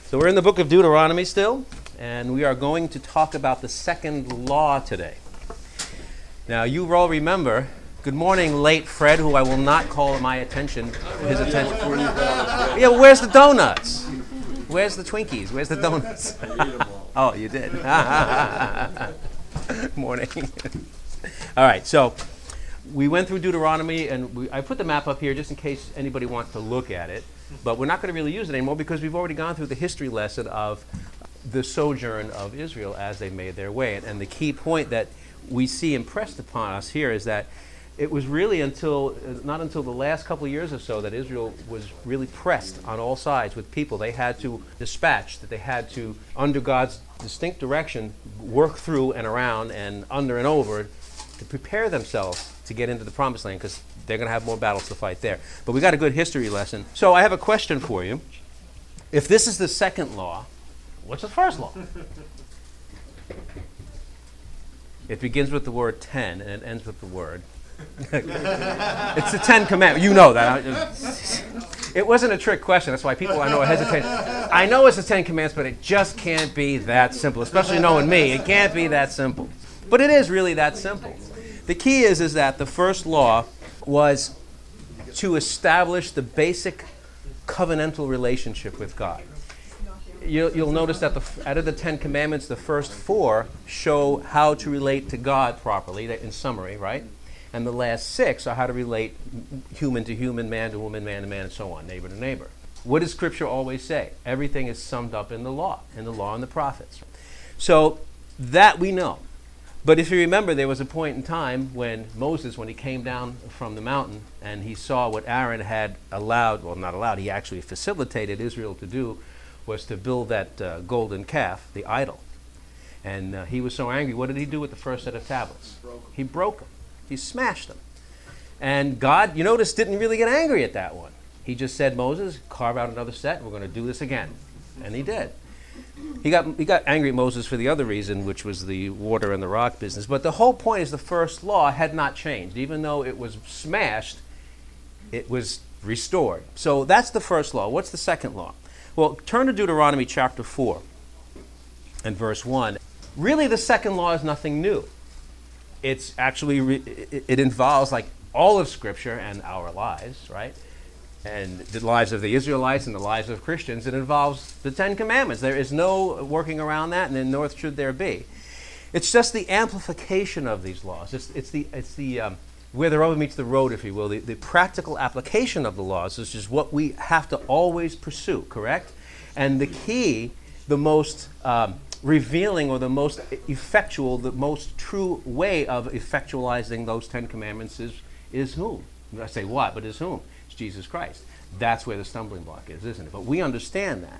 So we're in the book of Deuteronomy still, and we are going to talk about the second law today. Now, you all remember, good morning, late Fred, who I will not call his attention. Yeah, where's the donuts? Where's the Twinkies? Where's the donuts? Oh, you did. Morning. All right, so we went through Deuteronomy, and I put the map up here just in case anybody wants to look at it. But we're not going to really use it anymore because we've already gone through the history lesson of the sojourn of Israel as they made their way. And the key point that we see impressed upon us here is that it was really not until the last couple of years or so that Israel was really pressed on all sides with people. They had to dispatch, that they had to, under God's distinct direction, work through and around and under and over to prepare themselves to get into the promised land, because they're going to have more battles to fight there. But we got a good history lesson. So I have a question for you. If this is the second law, what's the first law? It begins with the word 10 and it ends with the word. It's the 10 Commandments. You know that. It wasn't a trick question. That's why people I know are hesitant. I know it's the 10 Commandments, but it just can't be that simple. Especially knowing me, it can't be that simple. But it is really that simple. The key is that the first law was to establish the basic covenantal relationship with God. You'll notice that out of the 10 Commandments, the first 4 show how to relate to God properly, in summary, right? And the last 6 are how to relate human to human, man to woman, man to man, and so on, neighbor to neighbor. What does Scripture always say? Everything is summed up in the law and the prophets. So that we know. But if you remember, there was a point in time when Moses, when he came down from the mountain and he saw what Aaron had he actually facilitated Israel to do, was to build that golden calf, the idol. And he was so angry. What did he do with the first set of tablets? He broke them. He smashed them. And God, you notice, didn't really get angry at that one. He just said, Moses, carve out another set. We're going to do this again. And he did. He got angry at Moses for the other reason, which was the water and the rock business. But the whole point is the first law had not changed. Even though it was smashed, it was restored. So that's the first law. What's the second law? Well, turn to Deuteronomy chapter 4 and verse 1. Really, the second law is nothing new. It's actually, it involves like all of Scripture and our lives, right? And the lives of the Israelites and the lives of Christians. It involves the 10 Commandments. There is no working around that, and then nor should there be. It's just the amplification of these laws. It's the where the rubber meets the road, if you will, the practical application of the laws, which is what we have to always pursue, correct? And the key, the most revealing or the most effectual, the most true way of effectualizing those 10 Commandments is whom? I say what, but is whom? It's Jesus Christ. That's where the stumbling block is, isn't it? But we understand that.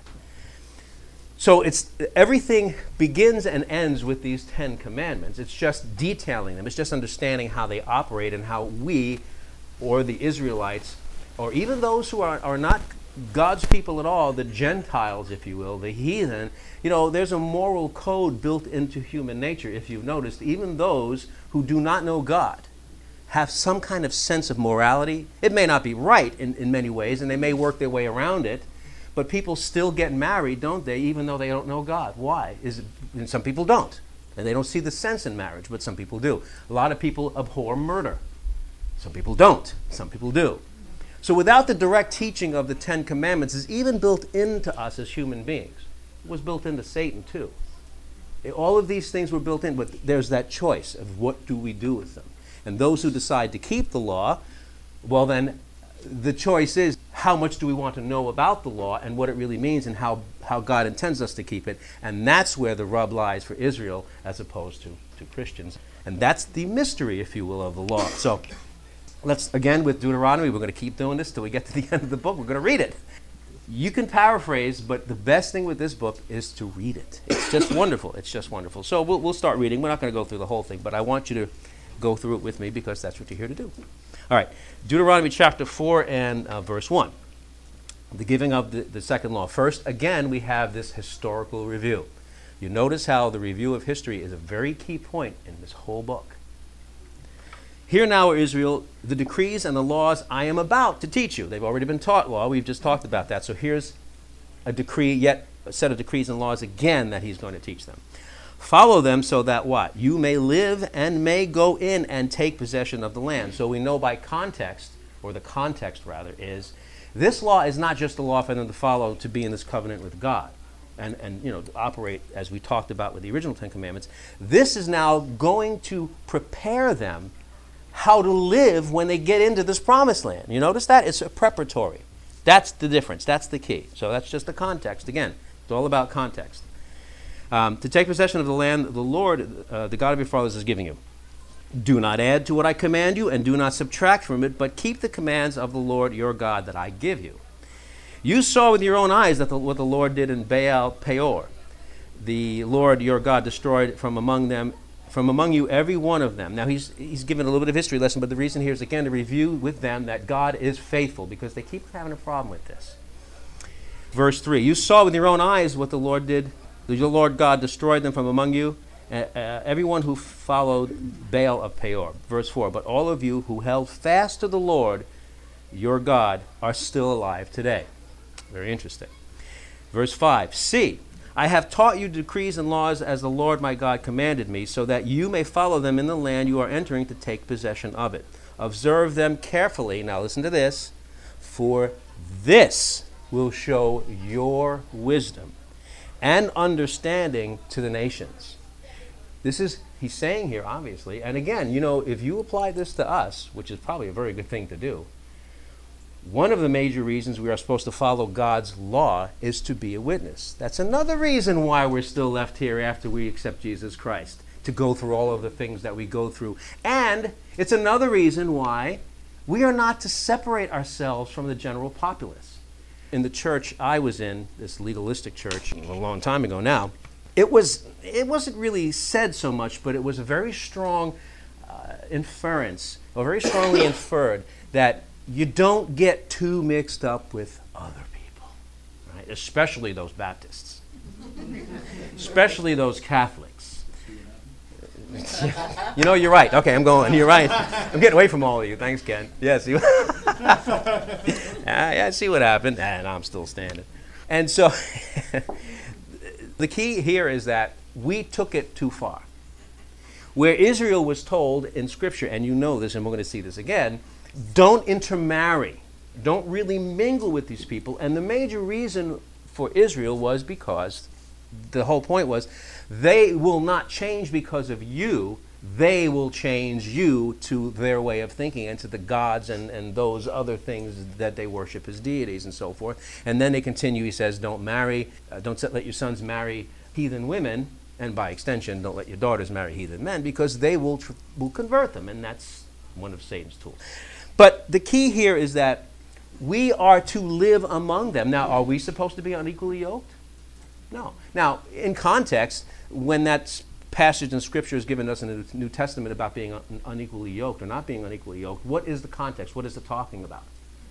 So everything begins and ends with these 10 Commandments. It's just detailing them. It's just understanding how they operate and how we, or the Israelites, or even those who are not God's people at all, the Gentiles, if you will, the heathen, there's a moral code built into human nature, if you've noticed. Even those who do not know God have some kind of sense of morality. It may not be right in many ways, and they may work their way around it, but people still get married, don't they, even though they don't know God? Why? And some people don't, and they don't see the sense in marriage, but some people do. A lot of people abhor murder. Some people don't. Some people do. So without the direct teaching of the 10 Commandments is even built into us as human beings. It was built into Satan too. All of these things were built in, but there's that choice of what do we do with them. And those who decide to keep the law, well then, the choice is how much do we want to know about the law and what it really means and how God intends us to keep it. And that's where the rub lies for Israel as opposed to Christians. And that's the mystery, if you will, of the law. So let's, again, with Deuteronomy, we're going to keep doing this till we get to the end of the book. We're going to read it. You can paraphrase, but the best thing with this book is to read it. It's just wonderful. It's just wonderful. So we'll start reading. We're not going to go through the whole thing, but I want you to go through it with me because that's what you're here to do. All right, Deuteronomy chapter 4 and verse 1. The giving of the second law. First, again, we have this historical review. You notice how the review of history is a very key point in this whole book. Hear now, Israel, the decrees and the laws I am about to teach you. They've already been taught law. We've just talked about that. So here's a decree, yet set of decrees and laws again that he's going to teach them. Follow them so that what? You may live and may go in and take possession of the land. So we know by context, or the context rather, is this law is not just a law for them to follow to be in this covenant with God and to operate as we talked about with the original Ten Commandments. This is now going to prepare them how to live when they get into this promised land. You notice that? It's a preparatory. That's the difference. That's the key. So that's just the context. Again, it's all about context. To take possession of the land the Lord, the God of your fathers, is giving you. Do not add to what I command you, and do not subtract from it, but keep the commands of the Lord your God that I give you. You saw with your own eyes that what the Lord did in Baal Peor. The Lord your God destroyed from among you every one of them. Now he's given a little bit of history lesson, but the reason here is again to review with them that God is faithful, because they keep having a problem with this. Verse 3, you saw with your own eyes what the Lord did. Your Lord God destroyed them from among you, everyone who followed Baal of Peor. Verse 4, but all of you who held fast to the Lord your God are still alive today. Very interesting. Verse 5, see, I have taught you decrees and laws as the Lord my God commanded me, so that you may follow them in the land you are entering to take possession of it. Observe them carefully. Now listen to this. For this will show your wisdom and understanding to the nations. This is, he's saying here, obviously, and again, if you apply this to us, which is probably a very good thing to do, one of the major reasons we are supposed to follow God's law is to be a witness. That's another reason why we're still left here after we accept Jesus Christ, to go through all of the things that we go through. And it's another reason why we are not to separate ourselves from the general populace. In the church I was in, this legalistic church, a long time ago now, it wasn't really said so much, but it was a very strong inference, or very strongly inferred, that you don't get too mixed up with other people, right? Especially those Baptists, especially those Catholics. You're right. Okay, I'm going. You're right. I'm getting away from all of you. Thanks, Ken. Yeah, see? I see what happened. And I'm still standing. And so the key here is that we took it too far. Where Israel was told in Scripture, and you know this, and we're going to see this again, don't intermarry. Don't really mingle with these people. And the major reason for Israel was because the whole point was they will not change because of you. They will change you to their way of thinking and to the gods and those other things that they worship as deities and so forth. And then they continue, he says, don't marry, don't let your sons marry heathen women, and by extension, don't let your daughters marry heathen men, because they will convert them, and that's one of Satan's tools. But the key here is that we are to live among them. Now, are we supposed to be unequally yoked? No. Now, in context, when that passage in Scripture is given us in the New Testament about being unequally yoked or not being unequally yoked, what is the context? What is it talking about?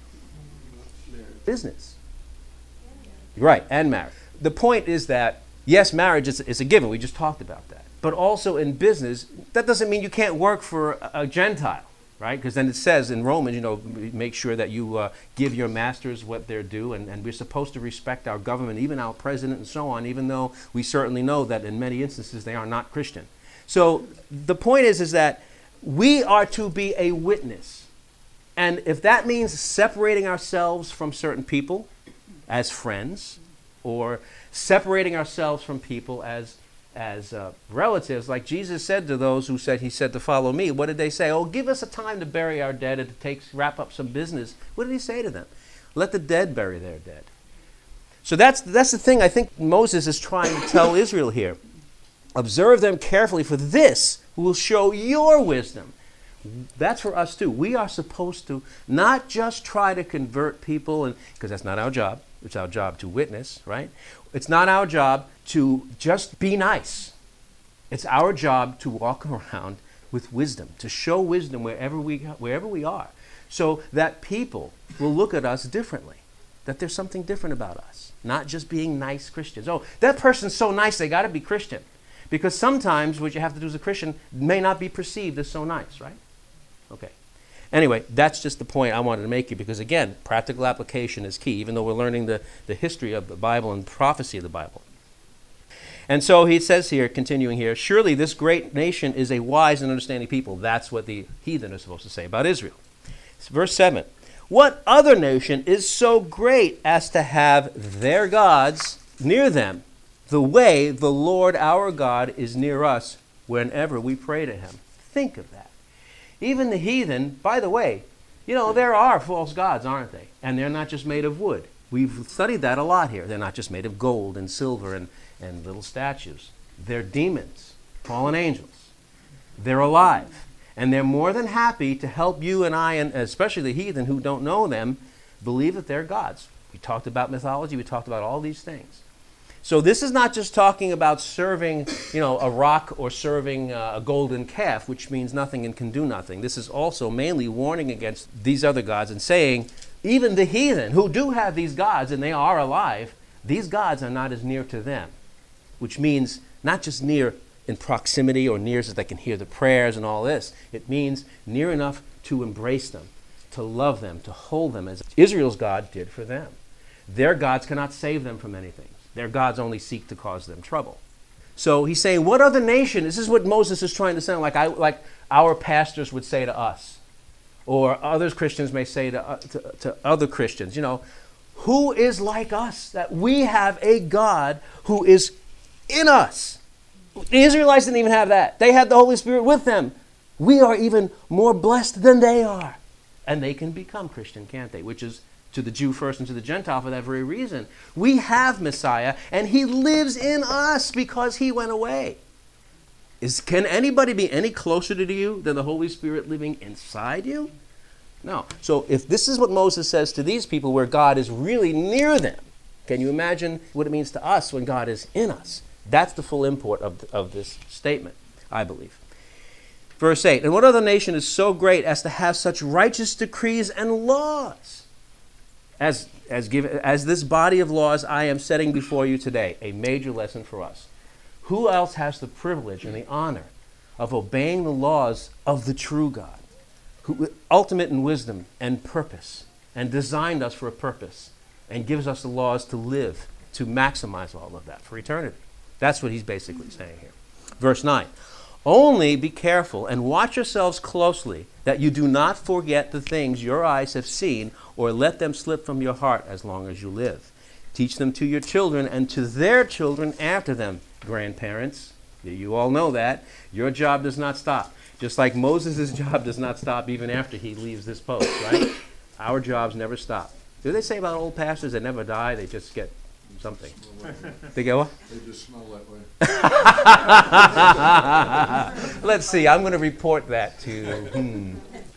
Business. Right, and marriage. The point is that, yes, marriage is a given. We just talked about that. But also in business, that doesn't mean you can't work for a Gentile. Right? Because then it says in Romans, make sure that you give your masters what they're due, and we're supposed to respect our government, even our president and so on, even though we certainly know that in many instances they are not Christian. So the point is that we are to be a witness. And if that means separating ourselves from certain people as friends, or separating ourselves from people as relatives, like Jesus said to those who said, he said to follow me, what did they say? Oh, give us a time to bury our dead and to wrap up some business. What did he say to them? Let the dead bury their dead. So that's the thing I think Moses is trying to tell Israel here. Observe them carefully, for this will show your wisdom. That's for us too. We are supposed to not just try to convert people, because that's not our job. It's our job to witness, right? It's not our job to just be nice. It's our job to walk around with wisdom, to show wisdom wherever we are, so that people will look at us differently, that there's something different about us, not just being nice Christians. Oh, that person's so nice, they got to be Christian. Because sometimes what you have to do as a Christian may not be perceived as so nice, right? Okay. Anyway, that's just the point I wanted to make you because, again, practical application is key, even though we're learning the history of the Bible and prophecy of the Bible. And so he says here, continuing here, surely this great nation is a wise and understanding people. That's what the heathen are supposed to say about Israel. Verse 7, what other nation is so great as to have their gods near them, the way the Lord our God is near us whenever we pray to him? Think of that. Even the heathen, by the way, there are false gods, aren't they? And they're not just made of wood. We've studied that a lot here. They're not just made of gold and silver and little statues. They're demons, fallen angels. They're alive. And they're more than happy to help you and I, and especially the heathen who don't know them, believe that they're gods. We talked about mythology. We talked about all these things. So this is not just talking about serving, a rock or serving a golden calf, which means nothing and can do nothing. This is also mainly warning against these other gods and saying, even the heathen who do have these gods and they are alive, these gods are not as near to them, which means not just near in proximity or near so they can hear the prayers and all this. It means near enough to embrace them, to love them, to hold them as Israel's God did for them. Their gods cannot save them from anything. Their gods only seek to cause them trouble. So he's saying, what other nation? This is what Moses is trying to sound like our pastors would say to us, or others Christians may say to other Christians. Who is like us that we have a God who is in us? The Israelites didn't even have that. They had the Holy Spirit with them. We are even more blessed than they are. And they can become Christian, can't they? Which is to the Jew first and to the Gentile for that very reason. We have Messiah, and he lives in us because he went away. Can anybody be any closer to you than the Holy Spirit living inside you? No. So if this is what Moses says to these people where God is really near them, can you imagine what it means to us when God is in us? That's the full import of this statement, I believe. Verse 8, and what other nation is so great as to have such righteous decrees and laws? As this body of laws I am setting before you today, a major lesson for us. Who else has the privilege and the honor of obeying the laws of the true God, who ultimate in wisdom and purpose, and designed us for a purpose, and gives us the laws to live, to maximize all of that for eternity? That's what he's basically saying here. Verse 9, only be careful and watch yourselves closely that you do not forget the things your eyes have seen or let them slip from your heart as long as you live. Teach them to your children and to their children after them. Grandparents, you all know that. Your job does not stop. Just like Moses' job does not stop even after he leaves this post, right? Our jobs never stop. Do they say about old pastors that never die? They just get something. They go what? They just smell that way. Let's see. I'm going to report that to...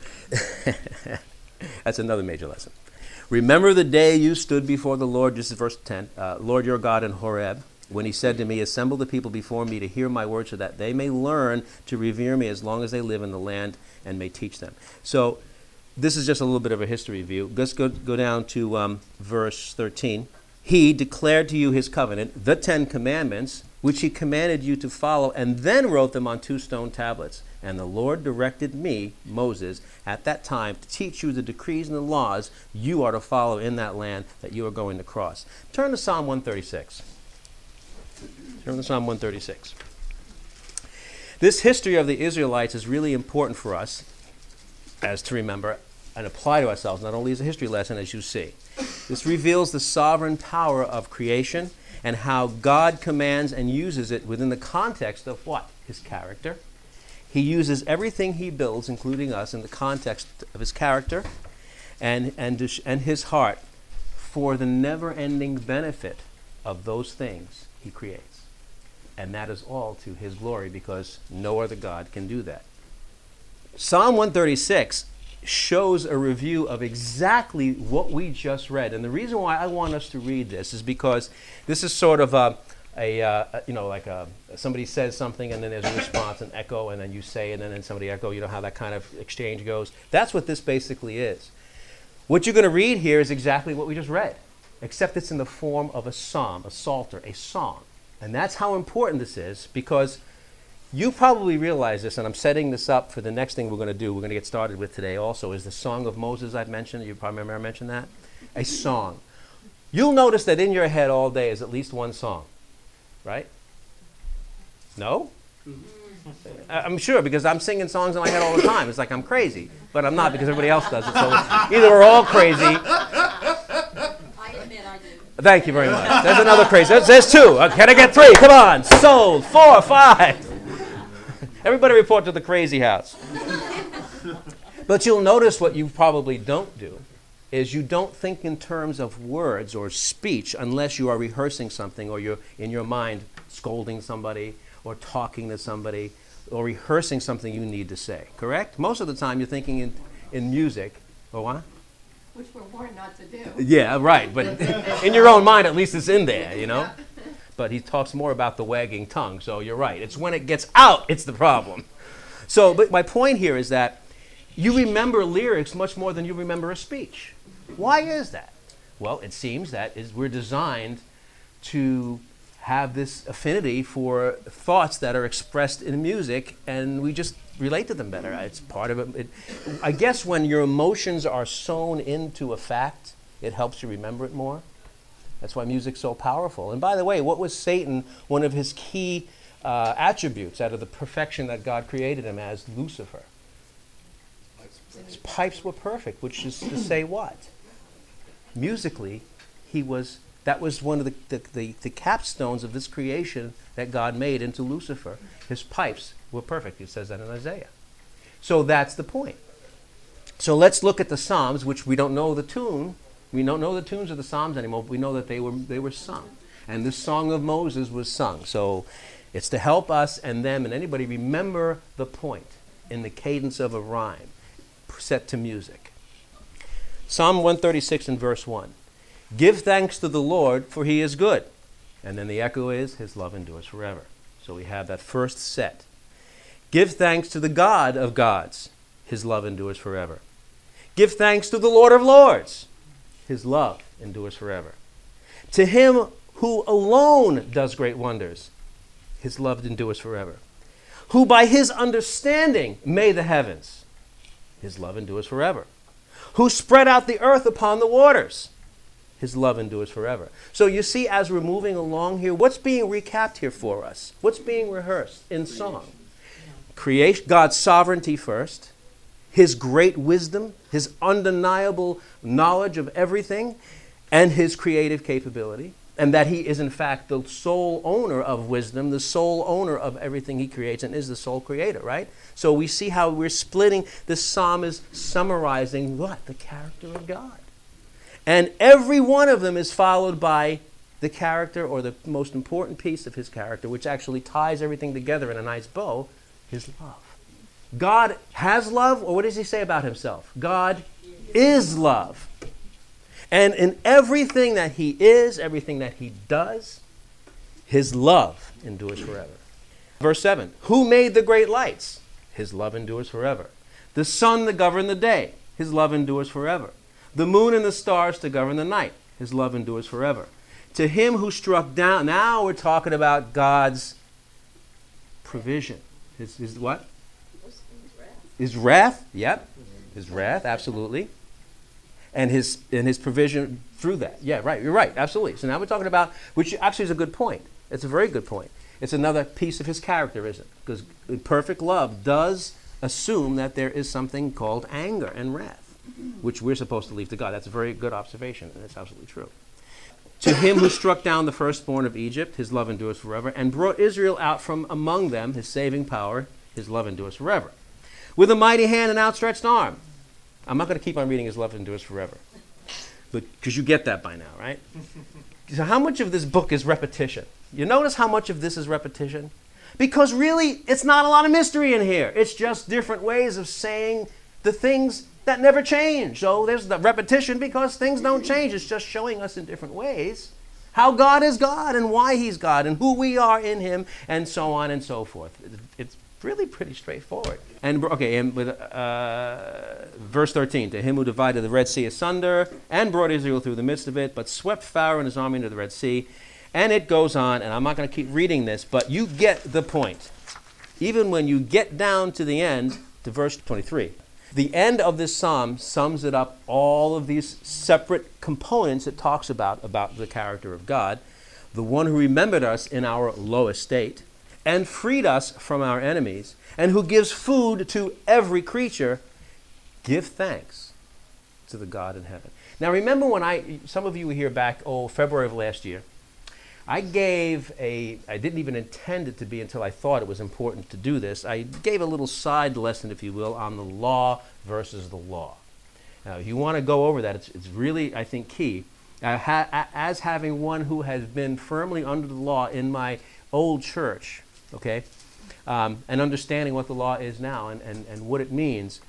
That's another major lesson. Remember the day you stood before the Lord, this is verse 10, Lord your God in Horeb, when he said to me, assemble the people before me to hear my word so that they may learn to revere me as long as they live in the land and may teach them. So this is just a little bit of a history view. Let's go down to verse 13. He declared to you his covenant, the 10 Commandments, which he commanded you to follow, and then wrote them on 2 stone tablets. And the Lord directed me, Moses, at that time to teach you the decrees and the laws you are to follow in that land that you are going to cross. Turn to Psalm 136. Turn to Psalm 136. This history of the Israelites is really important for us as to remember and apply to ourselves, not only as a history lesson, as you see. This reveals the sovereign power of creation and how God commands and uses it within the context of what? His character. He uses everything he builds, including us, in the context of his character and his heart for the never-ending benefit of those things he creates. And that is all to his glory because no other God can do that. Psalm 136 shows a review of exactly what we just read. And the reason why I want us to read this is because this is sort of somebody says something and then there's a response, an echo, and then you say, and then somebody echo, you know how that kind of exchange goes. That's what this basically is. What you're going to read here is exactly what we just read, except it's in the form of a psalm, a psalter, a song. And that's how important this is because You probably realize this, and I'm setting this up for the next thing we're going to do. We're going to get started with today also, is the Song of Moses I've mentioned. You probably remember I mentioned that? A song. You'll notice that in your head all day is at least one song, right? No? I'm sure, because I'm singing songs in my head all the time. It's like I'm crazy, but I'm not, because everybody else does it. So either we're all crazy. I admit I do. Thank you very much. There's another crazy. There's two. Can I get three? Come on. Sold. 4, 5. Everybody report to the crazy house. But you'll notice what you probably don't do is you don't think in terms of words or speech unless you are rehearsing something, or you're in your mind scolding somebody or talking to somebody or rehearsing something you need to say. Correct? Most of the time you're thinking in music. Or what? Which we're warned not to do. Yeah, right. But in your own mind, at least it's in there, you know? But he talks more about the wagging tongue, so you're right. It's when it gets out, it's the problem. So, but my point here is that you remember lyrics much more than you remember a speech. Why is that? Well, it seems that we're designed to have this affinity for thoughts that are expressed in music, and we just relate to them better. It's part of it. I guess when your emotions are sewn into a fact, it helps you remember it more. That's why music's so powerful. And by the way, what was Satan, one of his key attributes out of the perfection that God created him as, Lucifer? His pipes were perfect, which is to say what? Musically, that was one of the capstones of this creation that God made into Lucifer. His pipes were perfect. It says that in Isaiah. So that's the point. So let's look at the Psalms, which we don't know the tune. We don't know the tunes of the Psalms anymore, but we know that they were sung. And this Song of Moses was sung. So it's to help us and them and anybody remember the point in the cadence of a rhyme set to music. Psalm 136 and verse 1. Give thanks to the Lord, for he is good. And then the echo is, his love endures forever. So we have that first set. Give thanks to the God of gods. His love endures forever. Give thanks to the Lord of lords. His love endures forever. To him who alone does great wonders. His love endures forever. Who by his understanding made the heavens. His love endures forever. Who spread out the earth upon the waters. His love endures forever. So you see, as we're moving along here, what's being recapped here for us? What's being rehearsed in song? Creation, God's sovereignty first, his great wisdom, his undeniable knowledge of everything, and his creative capability, and that he is in fact the sole owner of wisdom, the sole owner of everything he creates, and is the sole creator, right? So we see how we're splitting. This psalm is summarizing what? The character of God. And every one of them is followed by the character, or the most important piece of his character, which actually ties everything together in a nice bow, his love. God has love, or what does he say about himself? God is love. And in everything that he is, everything that he does, his love endures forever. Verse 7, who made the great lights? His love endures forever. The sun to govern the day, his love endures forever. The moon and the stars to govern the night, his love endures forever. To him who struck down, now we're talking about God's provision. His what? His wrath, yep. His wrath, absolutely. And his provision through that. Yeah, right, you're right, absolutely. So now we're talking about, which actually is a good point. It's a very good point. It's another piece of his character, isn't it? Because perfect love does assume that there is something called anger and wrath, which we're supposed to leave to God. That's a very good observation, and it's absolutely true. To him who struck down the firstborn of Egypt, his love endures forever, and brought Israel out from among them, his saving power, his love endures forever. With a mighty hand and outstretched arm. I'm not going to keep on reading his love endures forever, because you get that by now, right? So how much of this book is repetition? You notice how much of this is repetition? Because really, it's not a lot of mystery in here. It's just different ways of saying the things that never change. So there's the repetition because things don't change. It's just showing us in different ways how God is God and why he's God and who we are in him and so on and so forth. It's really pretty straightforward. And with verse 13, to him who divided the Red Sea asunder and brought Israel through the midst of it, but swept Pharaoh and his army into the Red Sea. And it goes on, and I'm not going to keep reading this, but you get the point. even when you get down to the end, to verse 23. The end of this psalm sums it up, all of these separate components it talks about the character of God, the one who remembered us in our low estate and freed us from our enemies, and who gives food to every creature. Give thanks to the God in heaven. Now remember when some of you were here back, February of last year, I didn't even intend it to be until I thought it was important to do this. I gave a little side lesson, if you will, on the law versus the law. Now, if you want to go over that, it's really, I think, key. As having one who has been firmly under the law in my old church, okay, and understanding what the law is now and what it means.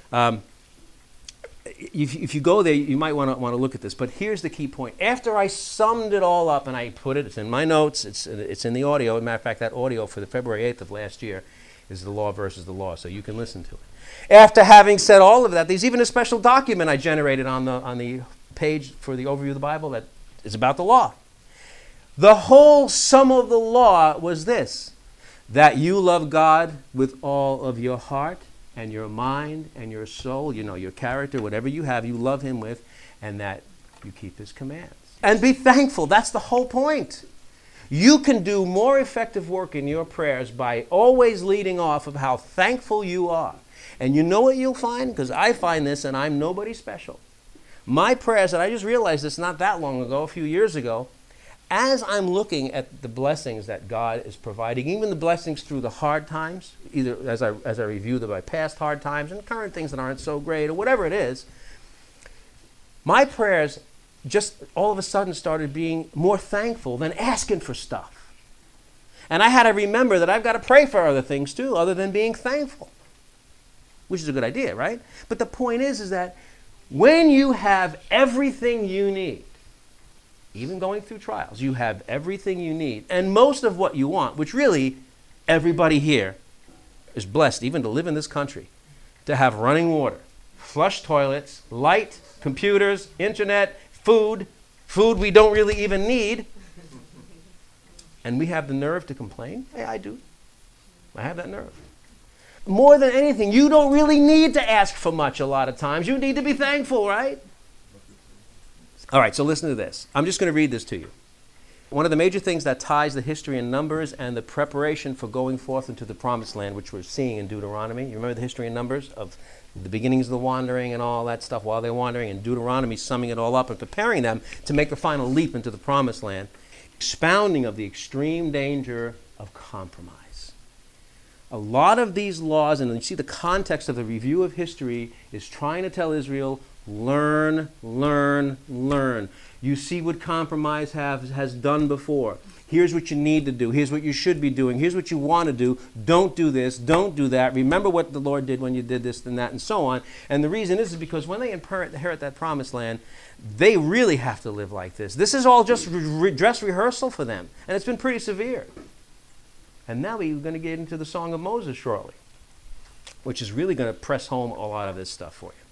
If you go there, you might want to look at this. But here's the key point. After I summed it all up and I put it, it's in my notes, it's in the audio. As a matter of fact, that audio for the February 8th of last year is the law versus the law, so you can listen to it. After having said all of that, there's even a special document I generated on the page for the overview of the Bible that is about the law. The whole sum of the law was this: that you love God with all of your heart and your mind and your soul, your character, whatever you have, you love him with, and that you keep his commands. And be thankful. That's the whole point. You can do more effective work in your prayers by always leading off of how thankful you are. And you know what you'll find? Because I find this, and I'm nobody special. My prayers, and I just realized this not that long ago, a few years ago, as I'm looking at the blessings that God is providing, even the blessings through the hard times, either as I review my past hard times and current things that aren't so great or whatever it is, my prayers just all of a sudden started being more thankful than asking for stuff. And I had to remember that I've got to pray for other things too, other than being thankful, which is a good idea, right? But the point is that when you have everything you need, even going through trials, you have everything you need, and most of what you want, which really everybody here is blessed, even to live in this country, to have running water, flush toilets, light, computers, internet, food we don't really even need, and we have the nerve to complain? Yeah, I do. I have that nerve. More than anything, you don't really need to ask for much a lot of times. You need to be thankful, right? All right, so listen to this. I'm just going to read this to you. One of the major things that ties the history in Numbers and the preparation for going forth into the Promised Land, which we're seeing in Deuteronomy. You remember the history in Numbers of the beginnings of the wandering and all that stuff while they're wandering, and Deuteronomy summing it all up and preparing them to make the final leap into the Promised Land, expounding of the extreme danger of compromise. A lot of these laws, and you see the context of the review of history, is trying to tell Israel, learn, learn, learn. You see what compromise has done before. Here's what you need to do. Here's what you should be doing. Here's what you want to do. Don't do this. Don't do that. Remember what the Lord did when you did this and that and so on. And the reason is because when they inherit that Promised Land, they really have to live like this. This is all just dress rehearsal for them. And it's been pretty severe. And now we're going to get into the Song of Moses shortly, which is really going to press home a lot of this stuff for you.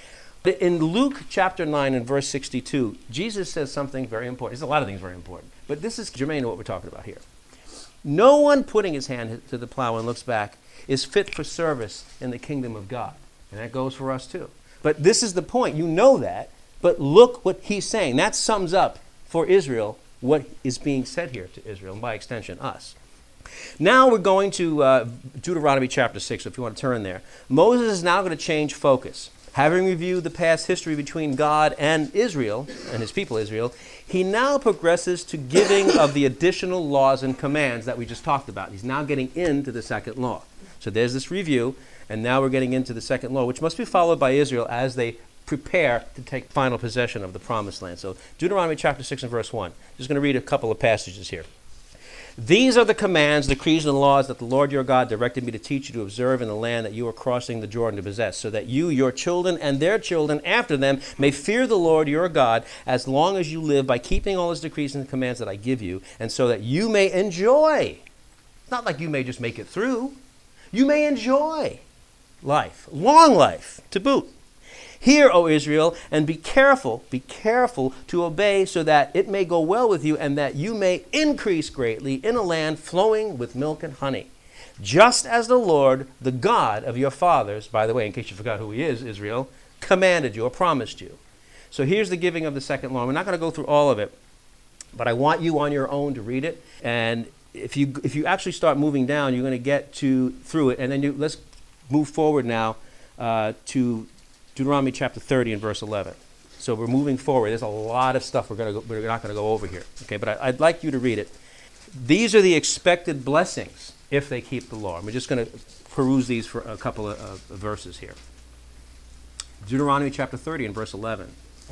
In Luke chapter 9 and verse 62, Jesus says something very important. There's a lot of things very important, but this is germane to what we're talking about here. No one putting his hand to the plow and looks back is fit for service in the kingdom of God. And that goes for us too. But this is the point. You know that, but look what he's saying. That sums up for Israel what is being said here to Israel, and by extension, us. Now we're going to Deuteronomy chapter 6, so if you want to turn there. Moses is now going to change focus. Having reviewed the past history between God and Israel, and his people Israel, he now progresses to giving of the additional laws and commands that we just talked about. He's now getting into the second law. So there's this review, and now we're getting into the second law, which must be followed by Israel as they prepare to take final possession of the Promised Land. So Deuteronomy chapter 6 and verse 1. Just going to read a couple of passages here. These are the commands, decrees, and laws that the Lord your God directed me to teach you to observe in the land that you are crossing the Jordan to possess, so that you, your children, and their children after them may fear the Lord your God as long as you live by keeping all his decrees and commands that I give you, and so that you may enjoy. It's not like you may just make it through. You may enjoy life, long life, to boot. Hear, O Israel, and be careful to obey so that it may go well with you and that you may increase greatly in a land flowing with milk and honey. just as the Lord, the God of your fathers, by the way, in case you forgot who he is, Israel, commanded you or promised you. So here's the giving of the second law. We're not going to go through all of it, but I want you on your own to read it. And if you actually start moving down, you're going to get through it. And then let's move forward now to Deuteronomy chapter 30 and verse 11. So we're moving forward. There's a lot of stuff we're not going to go over here. Okay, but I'd like you to read it. These are the expected blessings if they keep the law. And we're just going to peruse these for a couple of verses here. Deuteronomy chapter 30 and verse 11.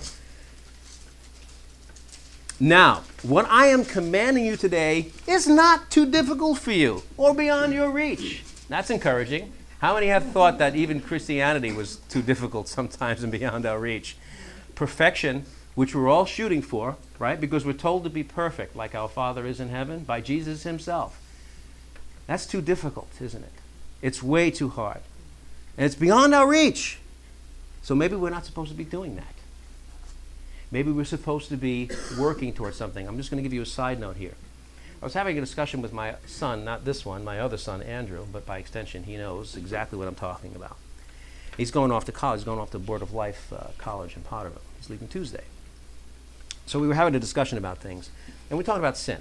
Now, what I am commanding you today is not too difficult for you or beyond your reach. That's encouraging. How many have thought that even Christianity was too difficult sometimes and beyond our reach? Perfection, which we're all shooting for, right? Because we're told to be perfect like our Father is in heaven by Jesus himself. That's too difficult, isn't it? It's way too hard. And it's beyond our reach. So maybe we're not supposed to be doing that. Maybe we're supposed to be working towards something. I'm just going to give you a side note here. I was having a discussion with my son, not this one, my other son, Andrew, but by extension, he knows exactly what I'm talking about. He's going off to college. He's going off to Board of Life College in Potterville. He's leaving Tuesday. So we were having a discussion about things, and we talked about sin.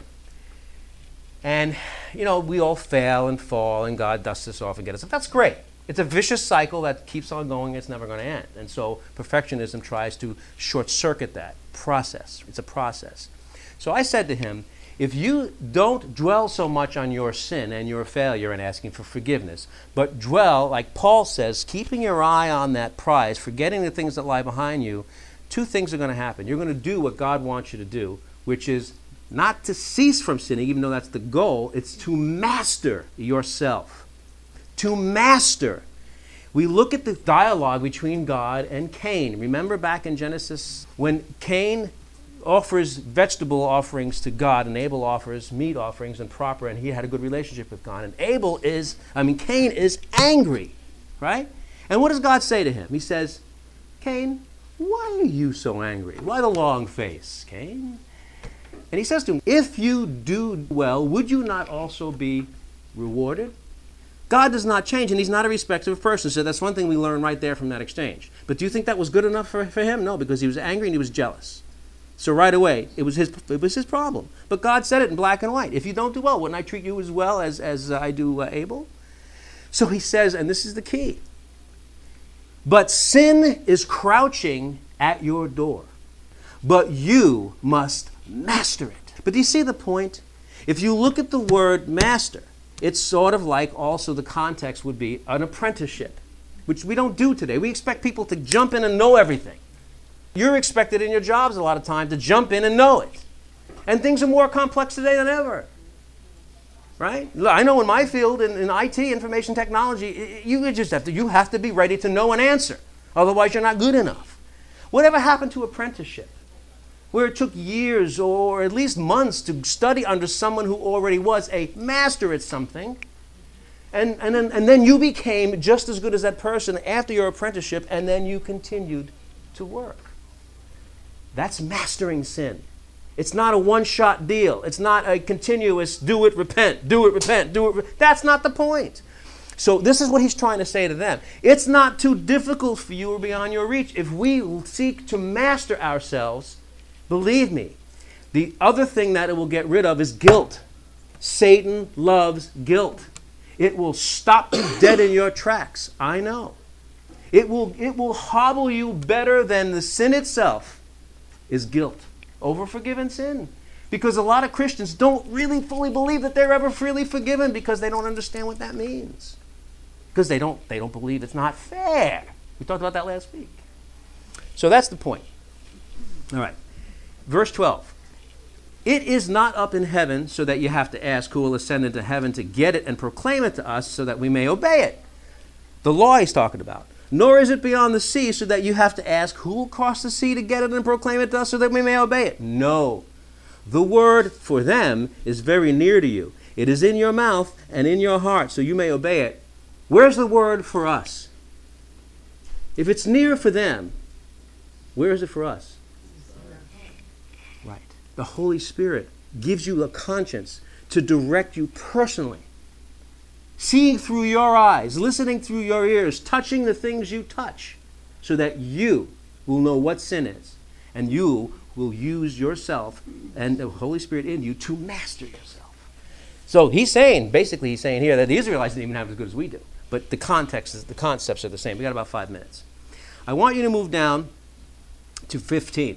And, we all fail and fall, and God dusts us off and gets us up. That's great. It's a vicious cycle that keeps on going. It's never going to end. And so perfectionism tries to short-circuit that process. It's a process. So I said to him, if you don't dwell so much on your sin and your failure and asking for forgiveness, but dwell, like Paul says, keeping your eye on that prize, forgetting the things that lie behind you, two things are going to happen. You're going to do what God wants you to do, which is not to cease from sinning, even though that's the goal. It's to master yourself. To master. We look at the dialogue between God and Cain. Remember back in Genesis when Cain offers vegetable offerings to God and Abel offers meat offerings and he had a good relationship with God. And Cain is angry, right? And what does God say to him? He says, Cain, why are you so angry? Why the long face, Cain? And he says to him, if you do well, would you not also be rewarded? God does not change, and he's not a respecter of persons. So that's one thing we learn right there from that exchange. But do you think that was good enough for him? No, because he was angry and he was jealous. So right away, it was his problem. But God said it in black and white. If you don't do well, wouldn't I treat you as well as I do Abel? So he says, and this is the key, but sin is crouching at your door, but you must master it. But do you see the point? If you look at the word master, it's sort of like also the context would be an apprenticeship, which we don't do today. We expect people to jump in and know everything. You're expected in your jobs a lot of time to jump in and know it. And things are more complex today than ever. Right? I know in my field, in IT, information technology, you have to be ready to know an answer. Otherwise, you're not good enough. Whatever happened to apprenticeship? Where it took years or at least months to study under someone who already was a master at something. And then you became just as good as that person after your apprenticeship, and then you continued to work. That's mastering sin. It's not a one-shot deal. It's not a continuous do it, repent, do it, repent, do it. That's not the point. So this is what he's trying to say to them. It's not too difficult for you or beyond your reach. If we seek to master ourselves, believe me, the other thing that it will get rid of is guilt. Satan loves guilt. It will stop you dead in your tracks. I know. It will hobble you better than the sin itself is guilt over forgiven sin. Because a lot of Christians don't really fully believe that they're ever freely forgiven because they don't understand what that means. Because they don't believe it's not fair. We talked about that last week. So that's the point. All right. Verse 12. It is not up in heaven so that you have to ask who will ascend into heaven to get it and proclaim it to us so that we may obey it. The law he's talking about. Nor is it beyond the sea so that you have to ask who will cross the sea to get it and proclaim it to us so that we may obey it. No. The word for them is very near to you. It is in your mouth and in your heart so you may obey it. Where's the word for us? If it's near for them, where is it for us? Right. The Holy Spirit gives you a conscience to direct you personally. seeing through your eyes, listening through your ears, touching the things you touch, so that you will know what sin is, and you will use yourself and the Holy Spirit in you to master yourself. So he's saying here that the Israelites didn't even have it as good as we do. But the concepts are the same. We got about 5 minutes. I want you to move down to 15.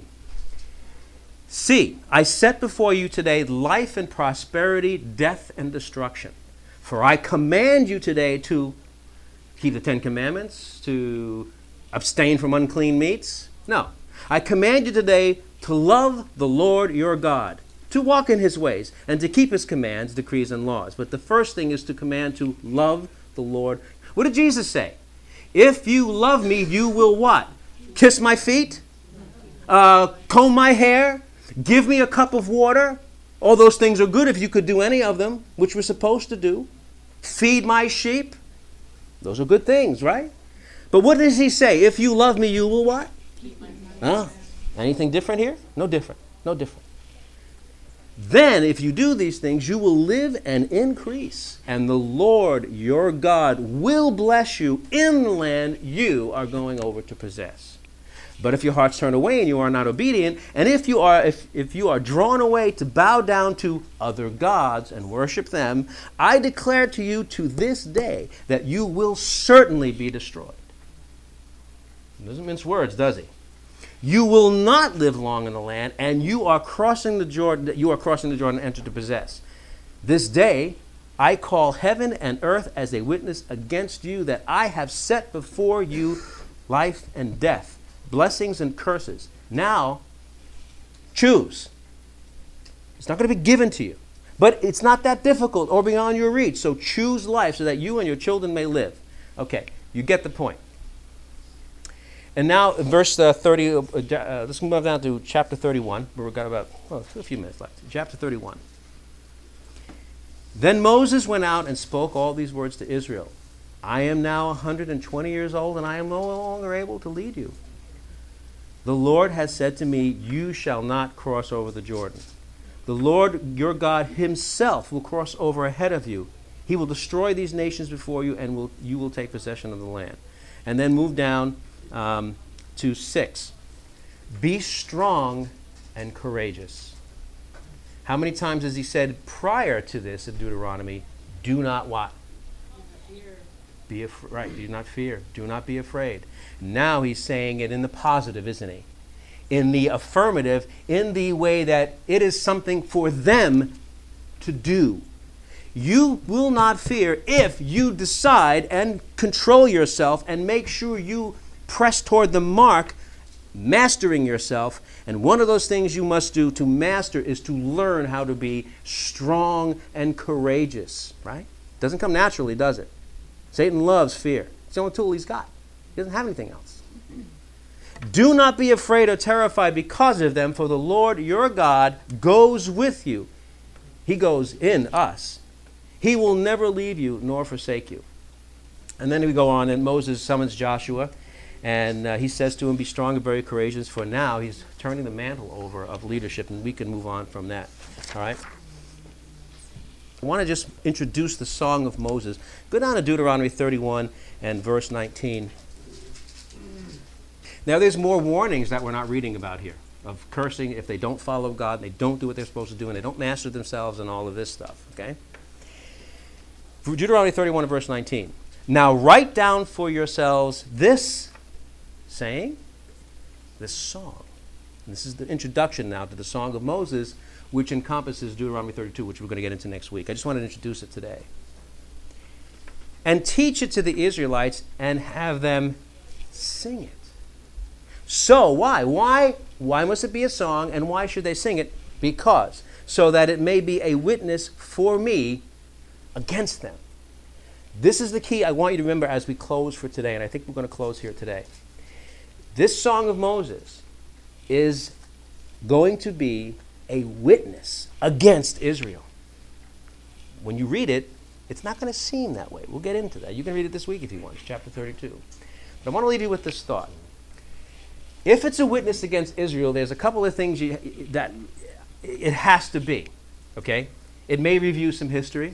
See, I set before you today life and prosperity, death and destruction. For I command you today to keep the 10 Commandments, to abstain from unclean meats. No, I command you today to love the Lord your God, to walk in his ways, and to keep his commands, decrees, and laws. But the first thing is to command to love the Lord. What did Jesus say? If you love me, you will what? Kiss my feet? Comb my hair? Give me a cup of water? All those things are good if you could do any of them, which we're supposed to do. Feed my sheep? Those are good things, right? But what does he say? If you love me, you will what? Anything different here? No different. No different. Then, if you do these things, you will live and increase, and the Lord your God will bless you in the land you are going over to possess. But if your hearts turn away and you are not obedient, and if you are drawn away to bow down to other gods and worship them, I declare to you to this day that you will certainly be destroyed. He doesn't mince words, does he? You will not live long in the land, and you are crossing the Jordan. You are crossing the Jordan and enter to possess. This day I call heaven and earth as a witness against you that I have set before you life and death, blessings and curses. Now choose. It's not going to be given to you, but it's not that difficult or beyond your reach. So choose life so that you and your children may live. Okay, you get the point. And now, verse 30, let's move down to chapter 31, where we've got about a few minutes left. Chapter 31. Then Moses went out and spoke all these words to Israel. I am now 120 years old, and I am no longer able to lead you. The Lord has said to me, you shall not cross over the Jordan. The Lord your God himself will cross over ahead of you. He will destroy these nations before you, and you will take possession of the land. And then move down to 6. Be strong and courageous. How many times has he said prior to this in Deuteronomy, do not what? Right, do not fear. Do not be afraid. Now he's saying it in the positive, isn't he? In the affirmative, in the way that it is something for them to do. You will not fear if you decide and control yourself and make sure you press toward the mark, mastering yourself. And one of those things you must do to master is to learn how to be strong and courageous, right? Doesn't come naturally, does it? Satan loves fear. It's the only tool he's got. He doesn't have anything else. Do not be afraid or terrified because of them, for the Lord your God goes with you. He goes in us. He will never leave you nor forsake you. And then we go on, and Moses summons Joshua. And he says to him, be strong and very courageous, for now he's turning the mantle over of leadership, and we can move on from that. All right? I want to just introduce the Song of Moses. Go down to Deuteronomy 31 and verse 19. Now there's more warnings that we're not reading about here, of cursing if they don't follow God, and they don't do what they're supposed to do, and they don't master themselves and all of this stuff. Okay? Deuteronomy 31 and verse 19. Now write down for yourselves this saying, this song. And this is the introduction now to the Song of Moses, which encompasses Deuteronomy 32, which we're going to get into next week. I just wanted to introduce it today. And teach it to the Israelites and have them sing it. So why? Why must it be a song, and why should they sing it? Because so that it may be a witness for me against them. This is the key I want you to remember as we close for today, and I think we're going to close here today. This Song of Moses is going to be a witness against Israel. When you read it, it's not going to seem that way. We'll get into that. You can read it this week if you want. It's chapter 32. But I want to leave you with this thought. If it's a witness against Israel, there's a couple of things that it has to be. Okay? It may review some history,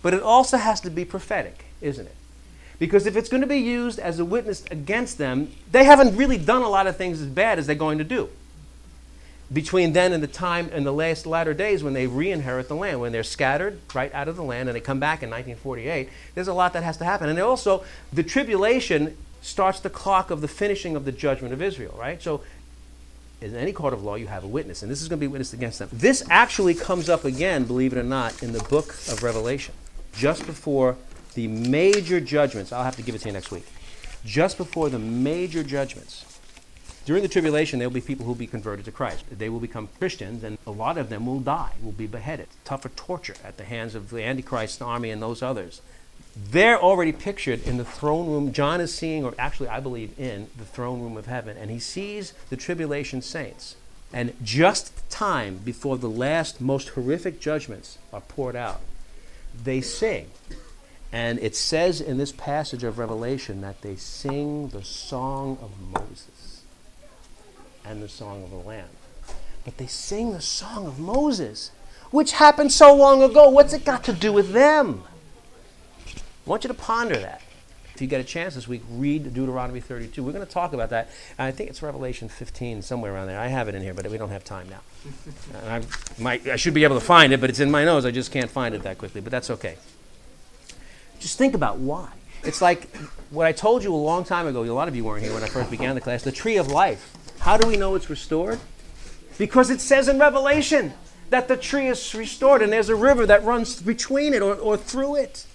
But it also has to be prophetic, isn't it? Because if it's going to be used as a witness against them, they haven't really done a lot of things as bad as they're going to do. Between then and the time in the latter days when they re-inherit the land, when they're scattered right out of the land and they come back in 1948, there's a lot that has to happen. And also, the tribulation starts the clock of the finishing of the judgment of Israel, right? So in any court of law, you have a witness, and this is going to be witnessed against them. This actually comes up again, believe it or not, in the book of Revelation, just before the major judgments. I'll have to give it to you next week. Just before the major judgments. During the tribulation, there will be people who will be converted to Christ. They will become Christians, and a lot of them will die, will be beheaded, tougher torture at the hands of the Antichrist army and those others. They're already pictured in the throne room. John is seeing, or actually I believe in, the throne room of heaven, and he sees the tribulation saints. And just time before the last, most horrific judgments are poured out, they sing. And it says in this passage of Revelation that they sing the song of Moses and the song of the Lamb. But they sing the song of Moses, which happened so long ago. What's it got to do with them? I want you to ponder that. If you get a chance this week, read Deuteronomy 32. We're going to talk about that. And I think it's Revelation 15, somewhere around there. I have it in here, but we don't have time now. And I should be able to find it, but it's in my nose. I just can't find it that quickly, but that's okay. Just think about why. It's like what I told you a long time ago. A lot of you weren't here when I first began the class. The tree of life. How do we know it's restored? Because it says in Revelation that the tree is restored and there's a river that runs between it or through it.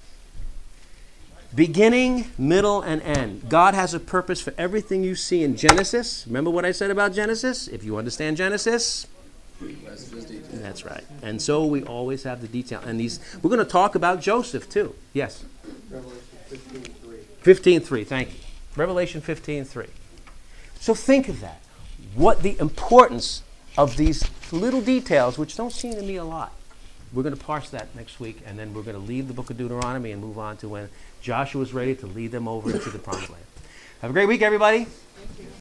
Beginning, middle, and end. God has a purpose for everything you see in Genesis. Remember what I said about Genesis? If you understand Genesis, that's right. And so we always have the detail. And we're going to talk about Joseph too. Yes? Revelation 15:3. 15:3, thank you. Revelation 15:3. So think of that. What the importance of these little details, which don't seem to me a lot. We're going to parse that next week, and then we're going to leave the book of Deuteronomy and move on to when Joshua's ready to lead them over into the promised land. Have a great week, everybody.